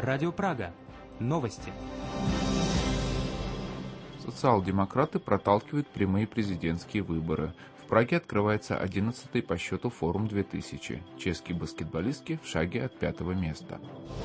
Радио Прага. Новости. Социал-демократы проталкивают прямые президентские выборы. В Праге открывается 11-й по счету форум 2000. Чешские баскетболистки в шаге от 5-го места.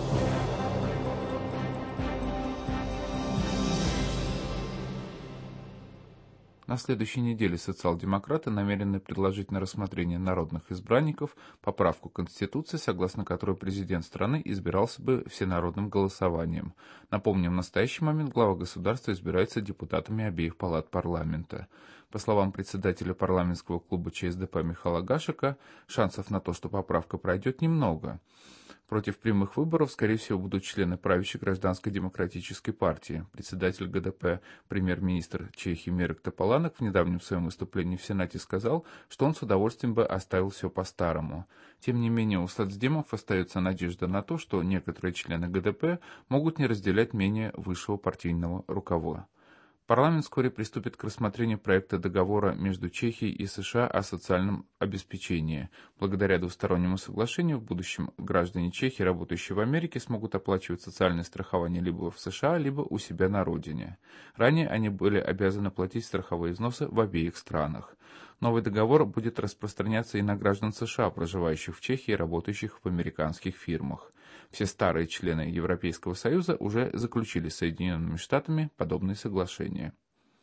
На следующей неделе социал-демократы намерены предложить на рассмотрение народных избранников поправку Конституции, согласно которой президент страны избирался бы всенародным голосованием. Напомним, в настоящий момент глава государства избирается депутатами обеих палат парламента. По словам председателя парламентского клуба ЧСДП Михаила Гашека, шансов на то, что поправка пройдет, немного. Против прямых выборов, скорее всего, будут члены правящей гражданской демократической партии. Председатель ГДП, премьер-министр Чехии Мирек Тополанек в недавнем своем выступлении в Сенате сказал, что он с удовольствием бы оставил все по-старому. Тем не менее, у соцдемов остается надежда на то, что некоторые члены ГДП могут не разделять мнение высшего партийного руководства. Парламент вскоре приступит к рассмотрению проекта договора между Чехией и США о социальном обеспечении. Благодаря двустороннему соглашению в будущем граждане Чехии, работающие в Америке, смогут оплачивать социальное страхование либо в США, либо у себя на родине. Ранее они были обязаны платить страховые взносы в обеих странах. Новый договор будет распространяться и на граждан США, проживающих в Чехии и работающих в американских фирмах. Все старые члены Европейского Союза уже заключили с Соединенными Штатами подобные соглашения.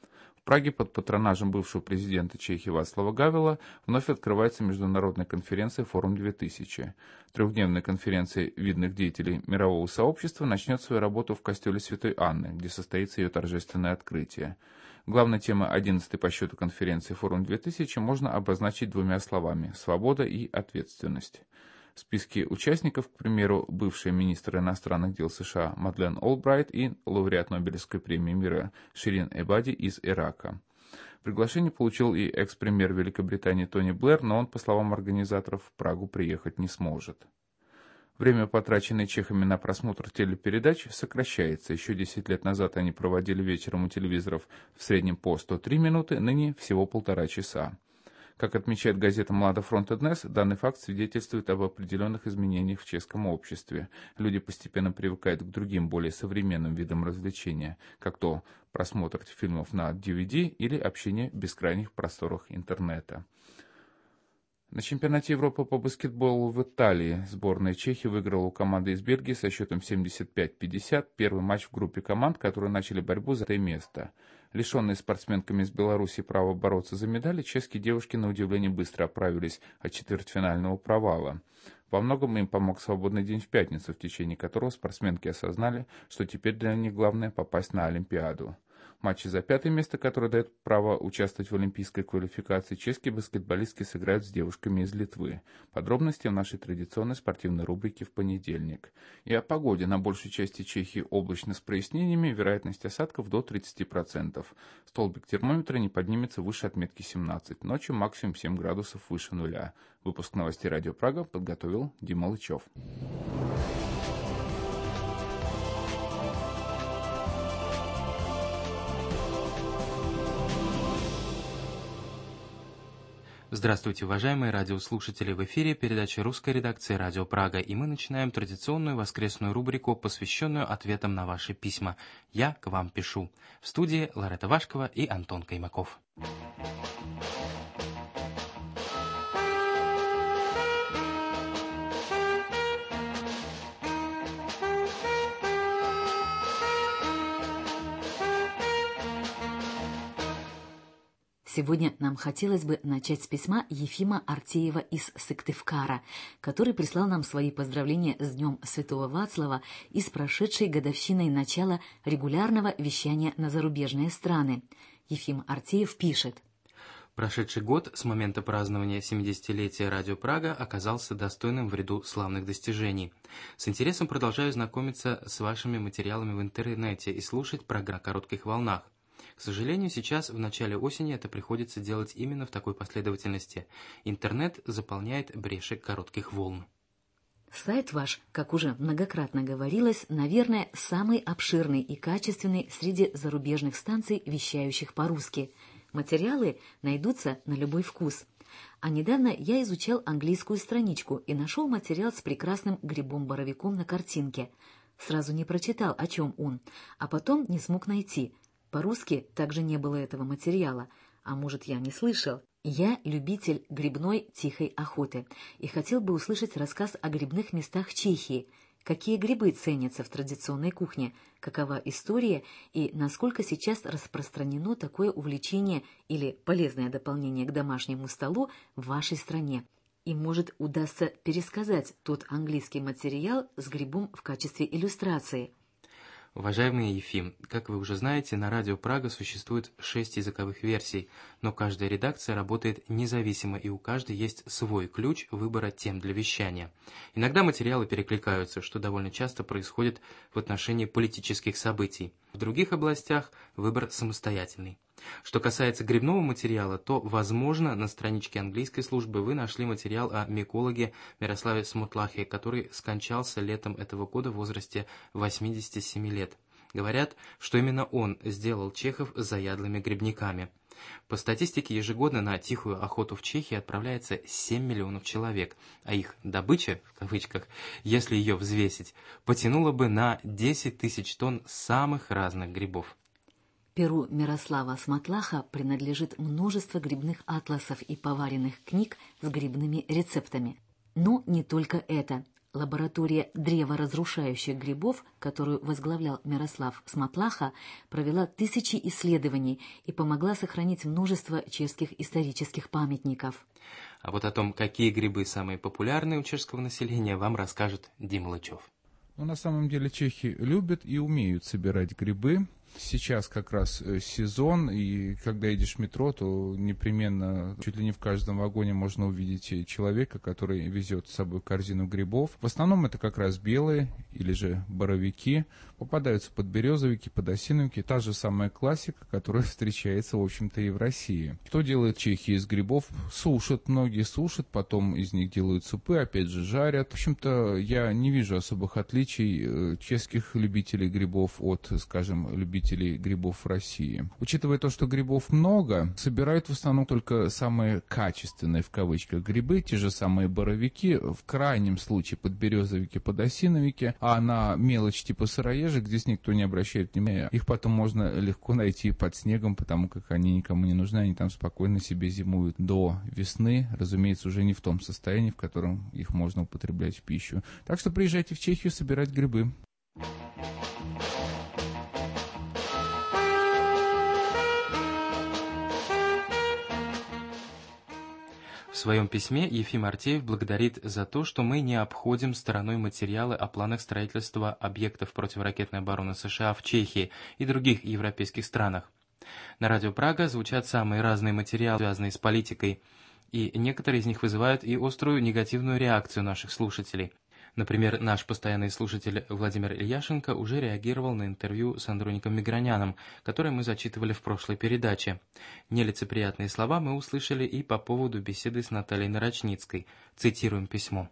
В Праге под патронажем бывшего президента Чехии Václava Гавела вновь открывается международная конференция «Форум 2000». Трехдневная конференция видных деятелей мирового сообщества начнет свою работу в костеле Святой Анны, где состоится ее торжественное открытие. Главная тема 11-й по счету конференции «Форум 2000» можно обозначить двумя словами – свобода и ответственность. В списке участников, к примеру, бывший министр иностранных дел США Мадлен Олбрайт и лауреат Нобелевской премии мира Ширин Эбади из Ирака. Приглашение получил и экс-премьер Великобритании Тони Блэр, но он, по словам организаторов, в Прагу приехать не сможет. Время, потраченное чехами на просмотр телепередач, сокращается. Еще 10 лет назад они проводили вечером у телевизоров в среднем по 103 минуты, ныне всего 1,5 часа. Как отмечает газета «Млада фронта Днес», данный факт свидетельствует об определенных изменениях в чешском обществе. Люди постепенно привыкают к другим, более современным видам развлечения, как то просмотр фильмов на DVD или общение в бескрайних просторах интернета. На чемпионате Европы по баскетболу в Италии сборная Чехии выиграла у команды из Бельгии со счетом 75-50 первый матч в группе команд, которые начали борьбу за это место. Лишенные спортсменками из Беларуси права бороться за медали, чешские девушки на удивление быстро оправились от четвертьфинального провала. Во многом им помог свободный день в пятницу, в течение которого спортсменки осознали, что теперь для них главное попасть на Олимпиаду. В матче за 5-е место, которое дает право участвовать в олимпийской квалификации, чешские баскетболистки сыграют с девушками из Литвы. Подробности в нашей традиционной спортивной рубрике в понедельник. И о погоде. На большей части Чехии облачно с прояснениями, вероятность осадков до 30%. Столбик термометра не поднимется выше отметки 17. Ночью максимум 7 градусов выше нуля. Выпуск новостей Радио Прага подготовил Дима Лычев. Здравствуйте, уважаемые радиослушатели! В эфире передача русской редакции «Радио Прага», и мы начинаем традиционную воскресную рубрику, посвященную ответам на ваши письма. «Я к вам пишу». В студии Ларета Вашкова и Антон Каймаков. Сегодня нам хотелось бы начать с письма Ефима Артеева из Сыктывкара, который прислал нам свои поздравления с Днем Святого Вацлава и с прошедшей годовщиной начала регулярного вещания на зарубежные страны. Ефим Артеев пишет: Прошедший год с момента празднования 70-летия Радио Прага оказался достойным в ряду славных достижений. С интересом продолжаю знакомиться с вашими материалами в интернете и слушать программы на коротких волнах. К сожалению, сейчас, в начале осени, это приходится делать именно в такой последовательности. Интернет заполняет бреши коротких волн. Сайт ваш, как уже многократно говорилось, наверное, самый обширный и качественный среди зарубежных станций, вещающих по-русски. Материалы найдутся на любой вкус. А недавно я изучал английскую страничку и нашел материал с прекрасным грибом-боровиком на картинке. Сразу не прочитал, о чем он, а потом не смог найти. По-русски также не было этого материала, а может, я не слышал. Я любитель грибной тихой охоты и хотел бы услышать рассказ о грибных местах Чехии. Какие грибы ценятся в традиционной кухне, какова история и насколько сейчас распространено такое увлечение или полезное дополнение к домашнему столу в вашей стране. И, может, удастся пересказать тот английский материал с грибом в качестве иллюстрации. Уважаемый Ефим, как вы уже знаете, на Радио Прага существует 6 языковых версий, но каждая редакция работает независимо, и у каждой есть свой ключ выбора тем для вещания. Иногда материалы перекликаются, что довольно часто происходит в отношении политических событий. В других областях выбор самостоятельный. Что касается грибного материала, то, возможно, на страничке английской службы вы нашли материал о микологе Мирославе Смутлахе, который скончался летом этого года в возрасте 87 лет. Говорят, что именно он сделал чехов заядлыми грибниками. По статистике, ежегодно на тихую охоту в Чехии отправляется 7 миллионов человек, а их «добыча», в кавычках, если ее взвесить, потянула бы на 10 тысяч тонн самых разных грибов. Перу Мирослава Смутлаха принадлежит множество грибных атласов и поваренных книг с грибными рецептами. Но не только это. Лаборатория древоразрушающих грибов, которую возглавлял Мирослав Смутлаха, провела тысячи исследований и помогла сохранить множество чешских исторических памятников. А вот о том, какие грибы самые популярные у чешского населения, вам расскажет Дима Лычев. Но на самом деле чехи любят и умеют собирать грибы. Сейчас как раз сезон, и когда едешь в метро, то непременно чуть ли не в каждом вагоне можно увидеть человека, который везет с собой корзину грибов. В основном это как раз белые или же боровики, попадаются подберезовики, подосиновики, та же самая классика, которая встречается, в общем-то, и в России. Что делают чехи из грибов? Сушат, многие сушат, потом из них делают супы, опять же жарят. В общем-то, я не вижу особых отличий чешских любителей грибов от, скажем, любителей грибов в России. Учитывая то, что грибов много, собирают в основном только самые качественные, в кавычках, грибы, те же самые боровики, в крайнем случае подберезовики, подосиновики, а на мелочь типа сыроежек здесь никто не обращает внимания. Их потом можно легко найти под снегом, потому как они никому не нужны, они там спокойно себе зимуют до весны, разумеется, уже не в том состоянии, в котором их можно употреблять в пищу. Так что приезжайте в Чехию собирать грибы. В своем письме Ефим Артеев благодарит за то, что мы не обходим стороной материалы о планах строительства объектов противоракетной обороны США в Чехии и других европейских странах. На Радио Прага звучат самые разные материалы, связанные с политикой, и некоторые из них вызывают и острую негативную реакцию наших слушателей. Например, наш постоянный слушатель Владимир Ильяшенко уже реагировал на интервью с Андроником Миграняном, которое мы зачитывали в прошлой передаче. Нелицеприятные слова мы услышали и по поводу беседы с Натальей Нарочницкой. Цитируем письмо.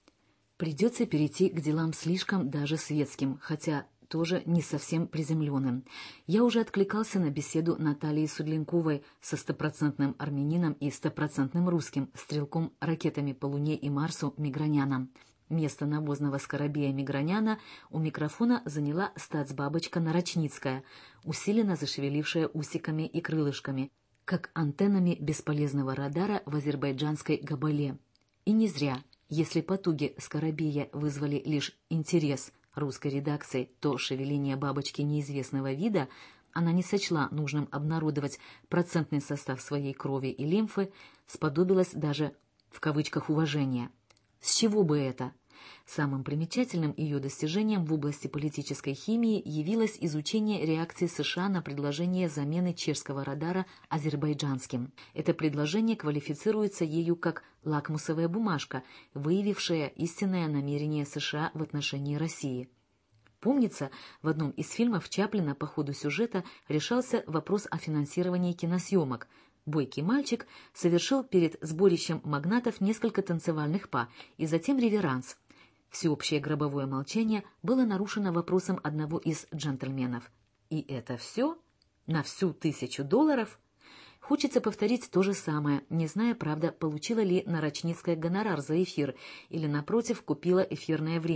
Придется перейти к делам слишком даже светским, хотя тоже не совсем приземленным. Я уже откликался на беседу Натальи Судленковой со стопроцентным армянином и стопроцентным русским, стрелком ракетами по Луне и Марсу Миграняном. Место навозного скоробея Миграняна у микрофона заняла статсбабочка Нарочницкая, усиленно зашевелившая усиками и крылышками, как антеннами бесполезного радара в азербайджанской Габале. И не зря. Если потуги скоробея вызвали лишь интерес русской редакции, то шевеление бабочки неизвестного вида она не сочла нужным обнародовать процентный состав своей крови и лимфы, сподобилась даже в кавычках уважения. С чего бы это? Самым примечательным ее достижением в области политической химии явилось изучение реакции США на предложение замены чешского радара азербайджанским. Это предложение квалифицируется ею как лакмусовая бумажка, выявившая истинное намерение США в отношении России. Помнится, в одном из фильмов Чаплина по ходу сюжета решался вопрос о финансировании киносъемок. Бойкий мальчик совершил перед сборищем магнатов несколько танцевальных па и затем реверанс. Всеобщее гробовое молчание было нарушено вопросом одного из джентльменов. И это все? На всю $1000? Хочется повторить то же самое, не зная, правда, получила ли Нарочницкая гонорар за эфир или, напротив, купила эфирное время.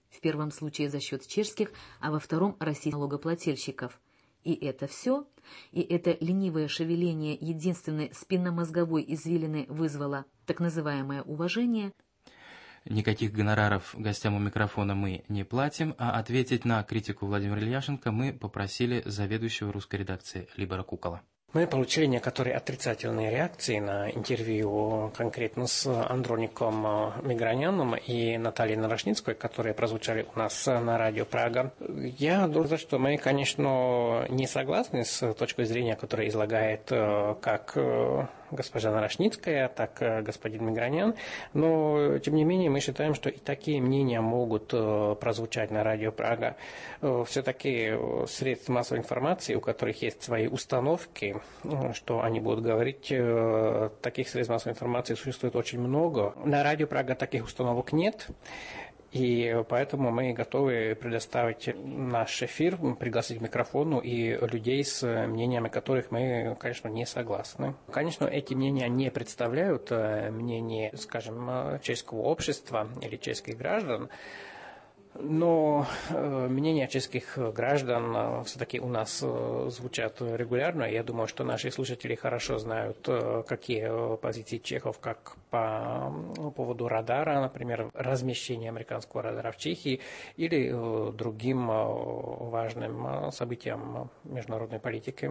В первом случае за счет чешских, а во втором – российских налогоплательщиков. И это все? И это ленивое шевеление единственной спинномозговой извилины вызвало так называемое уважение? Никаких гонораров гостям у микрофона мы не платим, а ответить на критику Владимира Ильяшенко мы попросили заведующего русской редакции Либора Кукола. Мы получили некоторые отрицательные реакции на интервью конкретно с Андроником Миграняном и Натальей Нарочницкой, которые прозвучали у нас на радио Прага. Я должен сказать, что мы, конечно, не согласны с точкой зрения, которую излагает как госпожа Нарочницкая, так господин Мигранян, но, тем не менее, мы считаем, что и такие мнения могут прозвучать на радио Прага. Все-таки средства массовой информации, у которых есть свои установки, что они будут говорить, таких средств массовой информации существует очень много. На радио Прага таких установок нет. И поэтому мы готовы предоставить наш эфир, пригласить к микрофону и людей, с мнениями которых мы, конечно, не согласны. Конечно, эти мнения не представляют мнение, скажем, чешского общества или чешских граждан, но мнения чешских граждан все-таки у нас звучат регулярно. Я думаю, что наши слушатели хорошо знают, какие позиции чехов как по поводу радара, например, размещения американского радара в Чехии или другим важным событиям международной политики.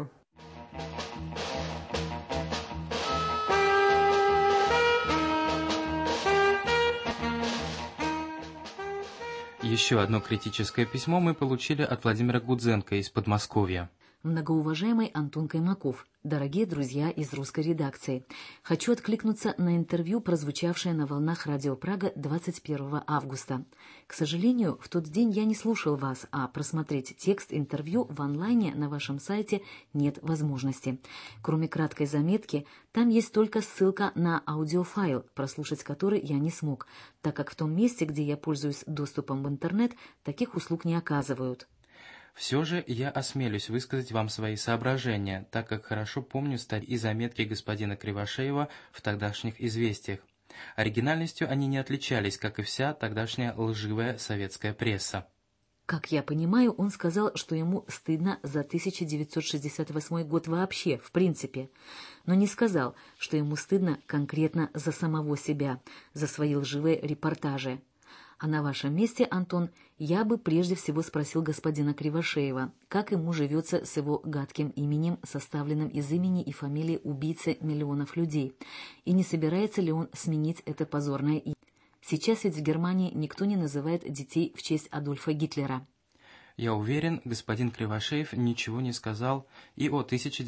Еще одно критическое письмо мы получили от Владимира Гудзенко из Подмосковья. Многоуважаемый Антон Каймаков, дорогие друзья из русской редакции, хочу откликнуться на интервью, прозвучавшее на волнах радио Прага 21 августа. К сожалению, в тот день я не слушал вас, а просмотреть текст интервью в онлайне на вашем сайте нет возможности. Кроме краткой заметки, там есть только ссылка на аудиофайл, прослушать который я не смог, так как в том месте, где я пользуюсь доступом в интернет, таких услуг не оказывают. Все же я осмелюсь высказать вам свои соображения, так как хорошо помню статьи и заметки господина Кривошеева в тогдашних «Известиях». Оригинальностью они не отличались, как и вся тогдашняя лживая советская пресса. Как я понимаю, он сказал, что ему стыдно за 1968 год вообще, в принципе, но не сказал, что ему стыдно конкретно за самого себя, за свои лживые репортажи. А на вашем месте, Антон, я бы прежде всего спросил господина Кривошеева, как ему живется с его гадким именем, составленным из имени и фамилии убийцы миллионов людей, и не собирается ли он сменить это позорное имя. Сейчас ведь в Германии никто не называет детей в честь Адольфа Гитлера. Я уверен, господин Кривошеев ничего не сказал и о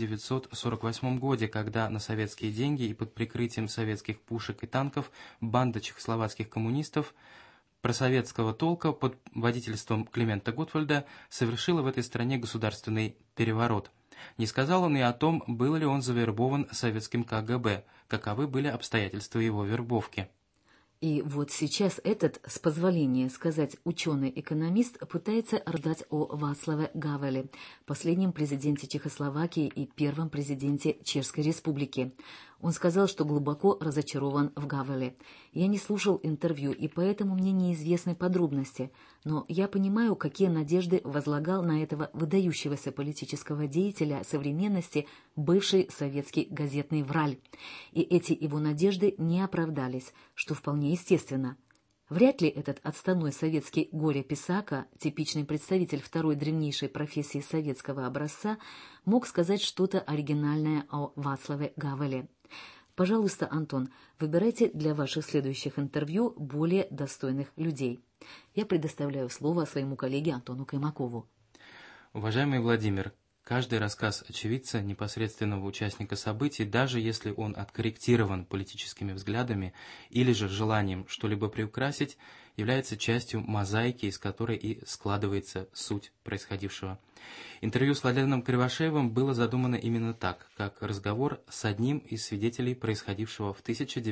1948 году, когда на советские деньги и под прикрытием советских пушек и танков банда чехословацких коммунистов просоветского толка под водительством Климента Готвальда совершила в этой стране государственный переворот. Не сказал он и о том, был ли он завербован советским КГБ, каковы были обстоятельства его вербовки. И вот сейчас этот, с позволения сказать, ученый-экономист пытается рассказать о Вацлаве Гавеле, последнем президенте Чехословакии и первом президенте Чешской Республики. Он сказал, что глубоко разочарован в Гавеле. Я не слушал интервью, и поэтому мне неизвестны подробности, но я понимаю, какие надежды возлагал на этого выдающегося политического деятеля современности бывший советский газетный враль. И эти его надежды не оправдались, что вполне естественно. Вряд ли этот отставной советский горе-писака, типичный представитель второй древнейшей профессии советского образца, мог сказать что-то оригинальное о Вацлаве Гавеле. Пожалуйста, Антон, выбирайте для ваших следующих интервью более достойных людей. Я предоставляю слово своему коллеге Антону Каймакову. Уважаемый Владимир, каждый рассказ очевидца, непосредственного участника событий, даже если он откорректирован политическими взглядами или же желанием что-либо приукрасить, является частью мозаики, из которой и складывается суть происходившего. Интервью с Владимиром Кривошеевым было задумано именно так, как разговор с одним из свидетелей происходившего в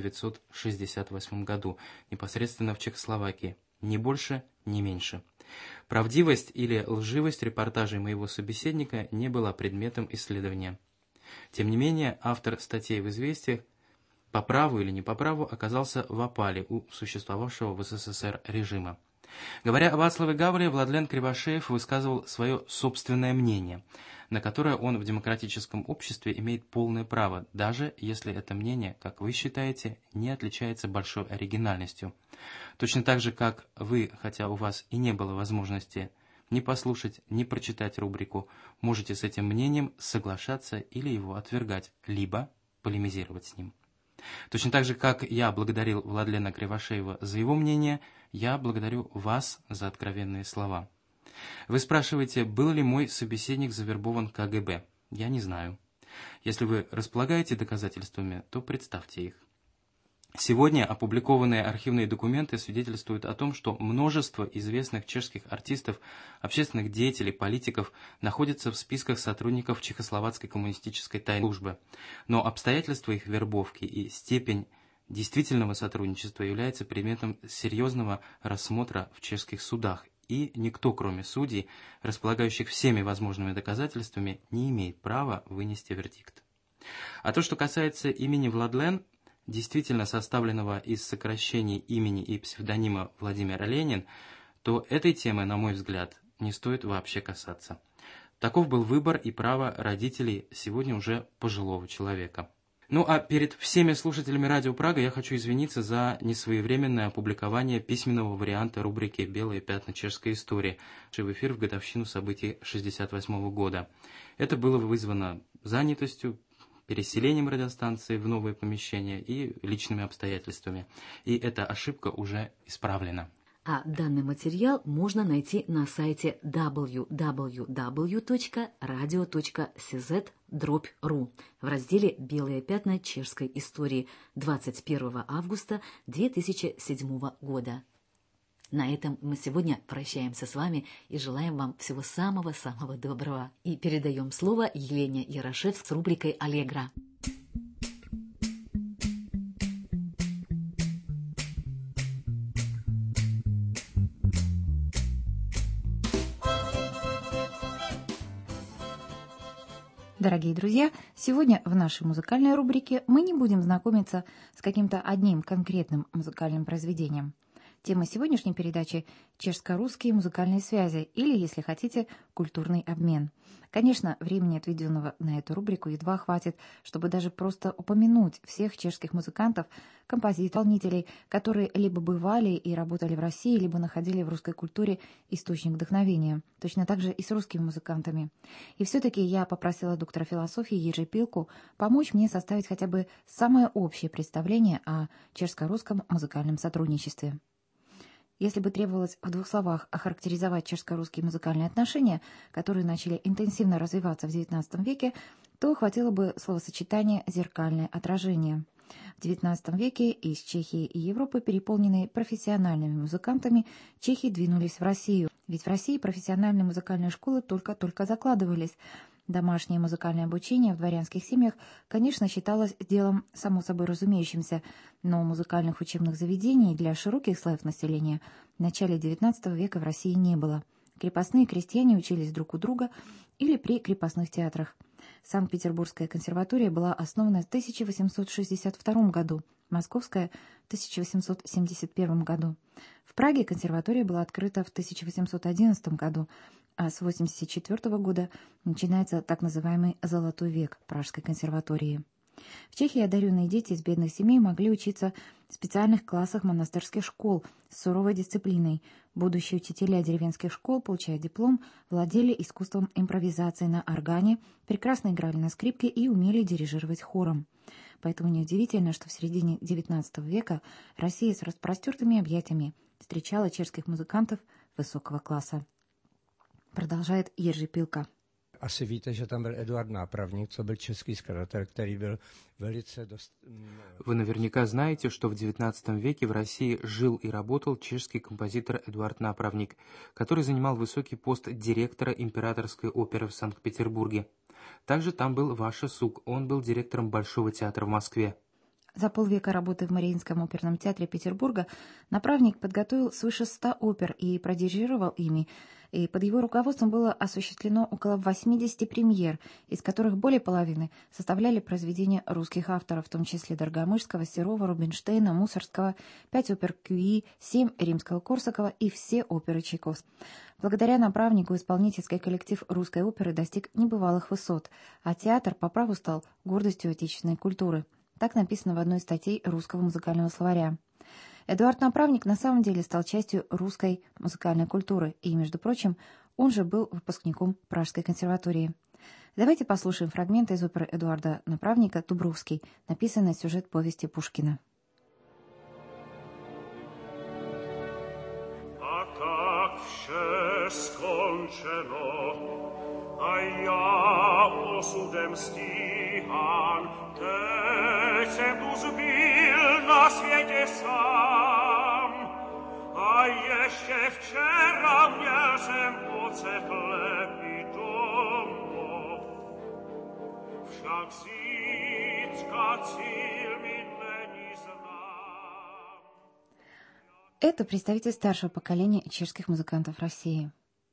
1968 году, непосредственно в Чехословакии. Ни больше, ни меньше. Правдивость или лживость репортажей моего собеседника не была предметом исследования. Тем не менее, автор статей в «Известиях» по праву или не по праву оказался в опале у существовавшего в СССР режима. Говоря о Вацлаве Гавриле, Владлен Кривошеев высказывал свое собственное мнение, на которое он в демократическом обществе имеет полное право, даже если это мнение, как вы считаете, не отличается большой оригинальностью. Точно так же, как вы, хотя у вас и не было возможности ни послушать, ни прочитать рубрику, можете с этим мнением соглашаться или его отвергать, либо полемизировать с ним. Точно так же, как я благодарил Владлена Кривошеева за его мнение, я благодарю вас за откровенные слова. Вы спрашиваете, был ли мой собеседник завербован КГБ? Я не знаю. Если вы располагаете доказательствами, то представьте их. Сегодня опубликованные архивные документы свидетельствуют о том, что множество известных чешских артистов, общественных деятелей, политиков находятся в списках сотрудников Чехословацкой коммунистической тайной службы. Но обстоятельства их вербовки и степень действительного сотрудничества являются предметом серьезного рассмотра в чешских судах, и никто, кроме судей, располагающих всеми возможными доказательствами, не имеет права вынести вердикт. А то, что касается имени Владлен, действительно составленного из сокращений имени и псевдонима Владимир Ленин, то этой темы, на мой взгляд, не стоит вообще касаться. Таков был выбор и право родителей сегодня уже пожилого человека. Ну а перед всеми слушателями Радио Прага я хочу извиниться за несвоевременное опубликование письменного варианта рубрики «Белые пятна чешской истории», в эфир в годовщину событий 1968 года. Это было вызвано занятостью, переселением радиостанции в новое помещение и личными обстоятельствами. И эта ошибка уже исправлена. А данный материал можно найти на сайте www.radio.cz/ru в разделе «Белые пятна чешской истории» 21 августа 2007 года. На этом мы сегодня прощаемся с вами и желаем вам всего самого-самого доброго. И передаем слово Елене Ярошевск с рубрикой «Аллегро». Дорогие друзья, сегодня в нашей музыкальной рубрике мы не будем знакомиться с каким-то одним конкретным музыкальным произведением. Тема сегодняшней передачи – чешско-русские музыкальные связи или, если хотите, культурный обмен. Конечно, времени, отведенного на эту рубрику, едва хватит, чтобы даже просто упомянуть всех чешских музыкантов, композиторов, исполнителей, которые либо бывали и работали в России, либо находили в русской культуре источник вдохновения. Точно так же и с русскими музыкантами. И все-таки я попросила доктора философии Ежи Пилку помочь мне составить хотя бы самое общее представление о чешско-русском музыкальном сотрудничестве. Если бы требовалось в двух словах охарактеризовать чешско-русские музыкальные отношения, которые начали интенсивно развиваться в XIX веке, то хватило бы словосочетания «зеркальное отражение». В XIX веке из Чехии и Европы, переполненные профессиональными музыкантами, чехи двинулись в Россию. Ведь в России профессиональные музыкальные школы только-только закладывались. Домашнее музыкальное обучение в дворянских семьях, конечно, считалось делом само собой разумеющимся, но музыкальных учебных заведений для широких слоев населения в начале XIX века в России не было. Крепостные крестьяне учились друг у друга или при крепостных театрах. Санкт-Петербургская консерватория была основана в 1862 году, Московская – в 1871 году. В Праге консерватория была открыта в 1811 году, а с 1984 года начинается так называемый «золотой век» Пражской консерватории. В Чехии одаренные дети из бедных семей могли учиться в специальных классах монастырских школ с суровой дисциплиной. Будущие учителя деревенских школ, получая диплом, владели искусством импровизации на органе, прекрасно играли на скрипке и умели дирижировать хором. Поэтому неудивительно, что в середине XIX века Россия с распростертыми объятиями встречала чешских музыкантов высокого класса. Продолжает Ежи Пилка. Asi víte, že tam byl Eduard Nápravník, co byl český skladatel, který byl velice dost... Вы наверняка знаете, что в XIX веке в России жил и работал чешский композитор Эдуард Направник, который занимал высокий пост директора Императорской оперы в Санкт-Петербурге. Также там был Ваша Сук, он был директором Большого театра в Москве. За полвека работы в Мариинском оперном театре Петербурга Направник подготовил свыше 100 опер и продирижировал ими и под его руководством было осуществлено около 80 премьер, из которых более половины составляли произведения русских авторов, в том числе Доргомышского, Серова, Рубинштейна, Мусоргского, 5 опер Кюи, 7 Римского-Корсакова и все оперы Чайковского. Благодаря направнику исполнительский коллектив русской оперы достиг небывалых высот, а театр по праву стал гордостью отечественной культуры. Так написано в одной из статей русского музыкального словаря. Эдуард Направник на самом деле стал частью русской музыкальной культуры, и, между прочим, он же был выпускником Пражской консерватории. Давайте послушаем фрагменты из оперы Эдуарда Направника «Дубровский», написанный сюжет повести Пушкина. А как все скончено, а я осудом стихан, тесем узбил на свете сам, а еще вчера мне sem оце хлеб и домов, však zítra cíl minne не знам. Это представитель старшего поколения чешских музыкантов России.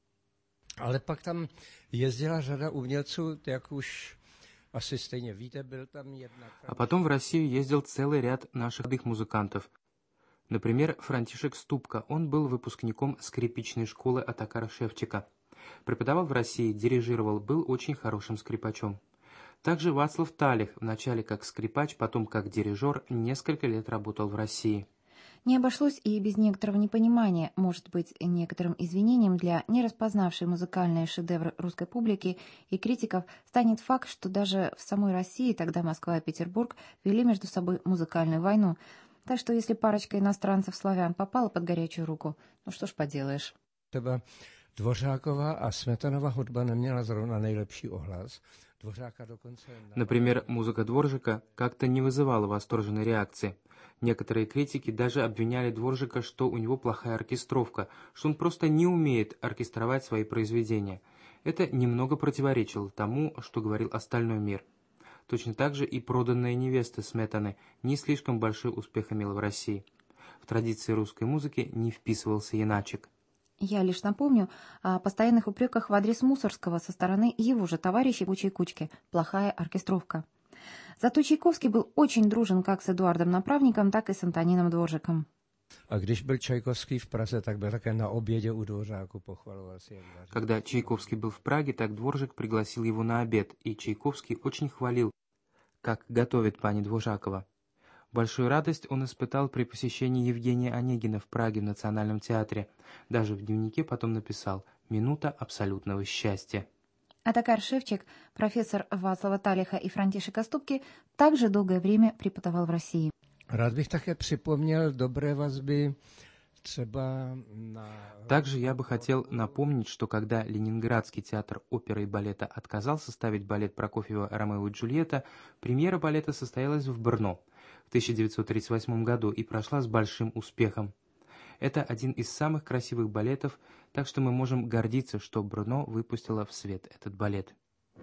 Ale pak tam jezdila řada umělců, jak už asi stejně víte, byl tam jedna... А потом в Россию ездил целый ряд наших молодых музыкантов. Например, Франтишек Ступка. Он был выпускником скрипичной школы Отакара Шевчика. Преподавал в России, дирижировал, был очень хорошим скрипачом. Также Вацлав Талих, вначале как скрипач, потом как дирижер, несколько лет работал в России. Не обошлось и без некоторого непонимания, может быть, некоторым извинением для нераспознавшей музыкальные шедевры русской публики и критиков станет факт, что даже в самой России, тогда Москва и Петербург, вели между собой музыкальную войну. Так что если парочка иностранцев-славян попала под горячую руку, ну что ж поделаешь. Třeba Dvořáková a Smetanova hudba neměla zrovna nejlepší ohlas. Dvořáka dokonce... Например, музыка Дворжика как-то не вызывала восторженной реакции. Некоторые критики даже обвиняли Дворжика, что у него плохая оркестровка, что он просто не умеет оркестровать свои произведения. Это немного противоречило тому, что говорил остальной мир. Точно так же и «Проданная невеста» Сметаны не слишком большой успех имела в России. В традиции русской музыки не вписывался иначек. Я лишь напомню о постоянных упреках в адрес Мусоргского со стороны его же товарищей в Чайкучке «Плохая оркестровка». Зато Чайковский был очень дружен как с Эдуардом Направником, так и с Антонином Дворжиком. A když byl Čajkovský v Praze, tak byl také na obědě u Dvořáku, pochvaloval si jak vaří. Когда Чайковский был в Праге, так Дворжик пригласил его на обед, и Чайковский очень хвалил, как готовит пани Дворжакова. Большую радость он испытал при посещении Евгения Онегина в Праге в Национальном театре. Даже в дневнике потом написал «Минута абсолютного счастья». Отакар Шевчик, профессор Вацлава Талиха и Франтишека Ступки, также долгое время преподавал в России. Rád bych také připomněl dobré vazby třeba na... Также я бы хотел напомнить, что когда Ленинградский театр оперы и балета отказался ставить балет Прокофьева «Ромео и Джульетта», премьера балета состоялась в Брно в 1938 году и прошла с большим успехом. Это один из самых красивых балетов, так что мы можем гордиться, что Брно выпустила в свет этот балет.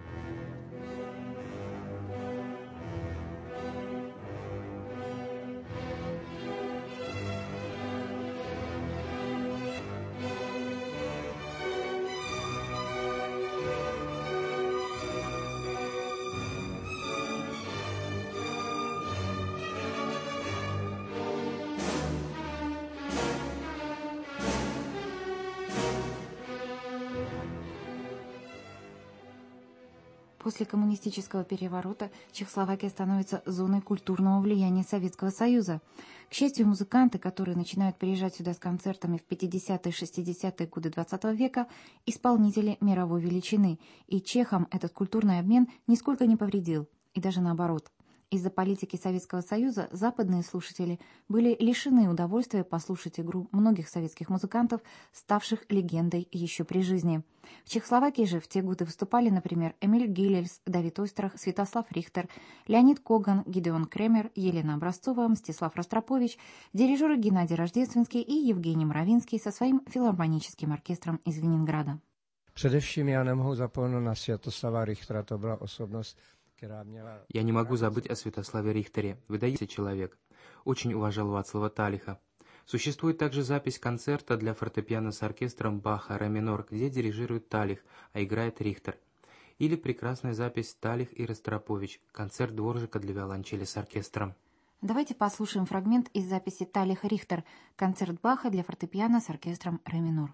После коммунистического переворота Чехословакия становится зоной культурного влияния Советского Союза. К счастью, музыканты, которые начинают приезжать сюда с концертами в 50-е и 60-е годы XX века, исполнители мировой величины, и чехам этот культурный обмен нисколько не повредил, и даже наоборот. Из-за политики Советского Союза западные слушатели были лишены удовольствия послушать игру многих советских музыкантов, ставших легендой еще при жизни. В Чехословакии же в те годы выступали, например, Эмиль Гилельс, Давид Ойстрах, Святослав Рихтер, Леонид Коган, Гидеон Кремер, Елена Образцова, Мстислав Ростропович, дирижеры Геннадий Рождественский и Евгений Мравинский со своим филармоническим оркестром из Ленинграда. Především já nemohu zapomenout na Sviatoslava Richtera, to byla osobnost. Я не могу забыть о Святославе Рихтере, выдающийся человек. Очень уважал Вацлава Талиха. Существует также запись концерта для фортепиано с оркестром Баха «Ре минор», где дирижирует Талих, а играет Рихтер. Или прекрасная запись Талих и Ростропович, концерт Дворжика для виолончели с оркестром. Давайте послушаем фрагмент из записи Талих Рихтер, концерт Баха для фортепиано с оркестром «Ре минор».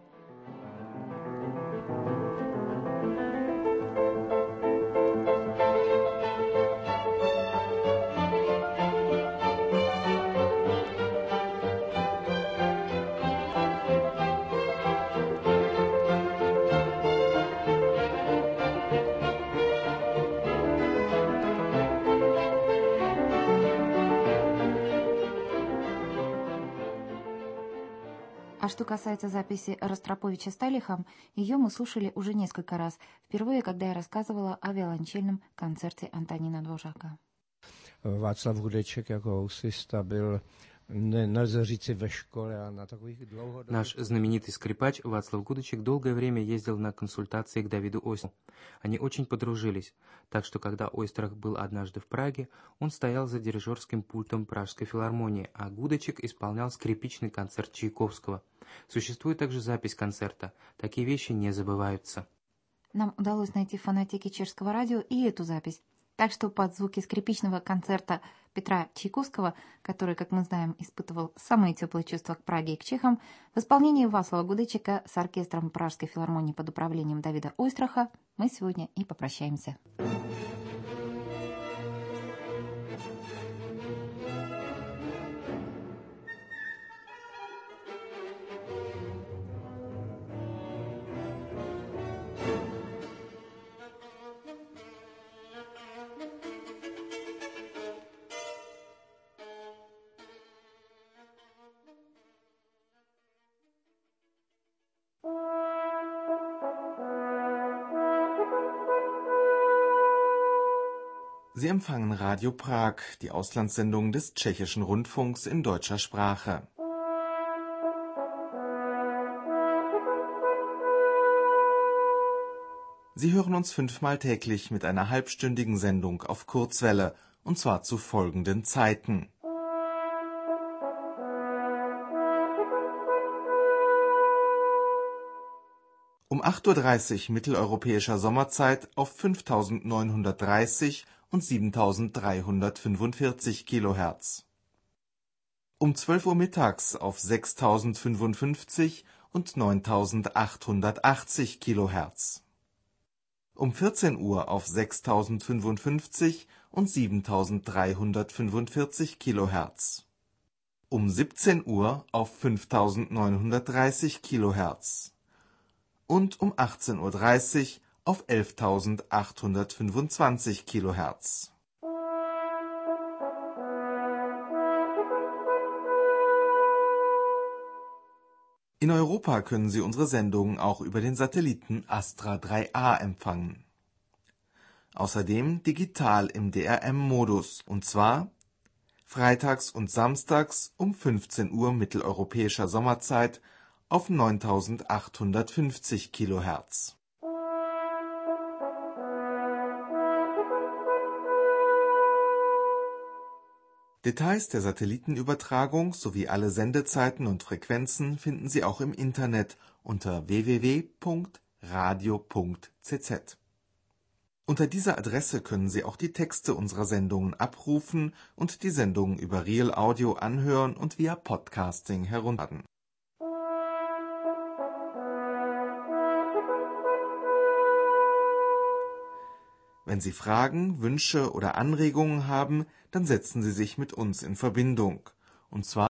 А что касается записи Ростроповича с Талихом, ее мы слушали уже несколько раз, впервые, когда я рассказывала о виолончельном концерте Антонина Dvořáka. Václav Hudeček jako housista byl, nelze říci ve škole, a na takových dlouhodobých... Наш знаменитый скрипач Вацлав Гудочек долгое время ездил на консультации к Давиду Ойстраху. Они очень подружились, так что когда Ойстрах был однажды в Праге, он стоял за дирижерским пультом Пражской филармонии, а Гудочек исполнял скрипичный концерт Чайковского. Существует также запись концерта. Такие вещи не забываются. Нам удалось найти в фонотеке Чешского радио и эту запись. Так что под звуки скрипичного концерта Петра Чайковского, который, как мы знаем, испытывал самые теплые чувства к Праге и к чехам, в исполнении Вацлава Гудечека с оркестром Пражской филармонии под управлением Давида Ойстраха мы сегодня и попрощаемся. Sie empfangen Radio Prag, die Auslandssendung des Tschechischen Rundfunks in deutscher Sprache. Sie hören uns 5-mal täglich mit einer halbstündigen Sendung auf Kurzwelle, und zwar zu folgenden Zeiten: um 8:30 Uhr mitteleuropäischer Sommerzeit auf 5930 und 7345 kHz. Um 12 Uhr mittags auf 6055 und 9880 kHz. Um 14 Uhr auf 6055 und 7345 kHz. Um 17 Uhr auf 5930 kHz. Und um 18:30 Uhr auf 11.825 kHz. In Europa können Sie unsere Sendungen auch über den Satelliten Astra 3A empfangen. Außerdem digital im DRM-Modus, und zwar freitags und samstags um 15 Uhr mitteleuropäischer Sommerzeit auf 9850 kHz. Details der Satellitenübertragung sowie alle Sendezeiten und Frequenzen finden Sie auch im Internet unter www.radio.cz. Unter dieser Adresse können Sie auch die Texte unserer Sendungen abrufen und die Sendungen über Real Audio anhören und via Podcasting herunterladen. Wenn Sie Fragen, Wünsche oder Anregungen haben, dann setzen Sie sich mit uns in Verbindung. Und zwar